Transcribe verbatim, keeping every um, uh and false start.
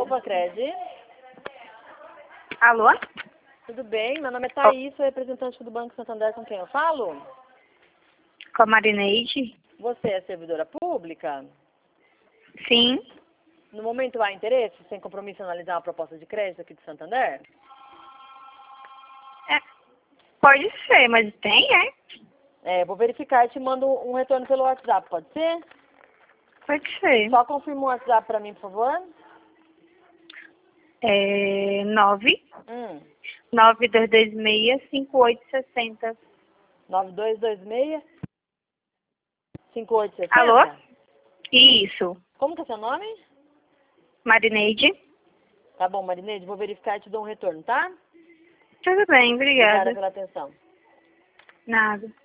Opa, Cred. Alô? Tudo bem? Meu nome é Thaís, sou representante do Banco Santander, com quem eu falo? Com a Marineide? Você é servidora pública? Sim. No momento há interesse, sem compromisso, em analisar uma proposta de crédito aqui do Santander? É, pode ser, mas tem, é? É, vou verificar e te mando um retorno pelo WhatsApp, pode ser? Pode ser. Só confirma o WhatsApp para mim, por favor. É nove Hum. nove dois dois seis cinco oito seis zero. nove dois dois seis cinco oito seis zero. Alô? Isso. Como que é seu nome? Marineide? Tá bom, Marineide, vou verificar e te dou um retorno, tá? Tudo bem, Obrigada obrigada. pela atenção. Nada.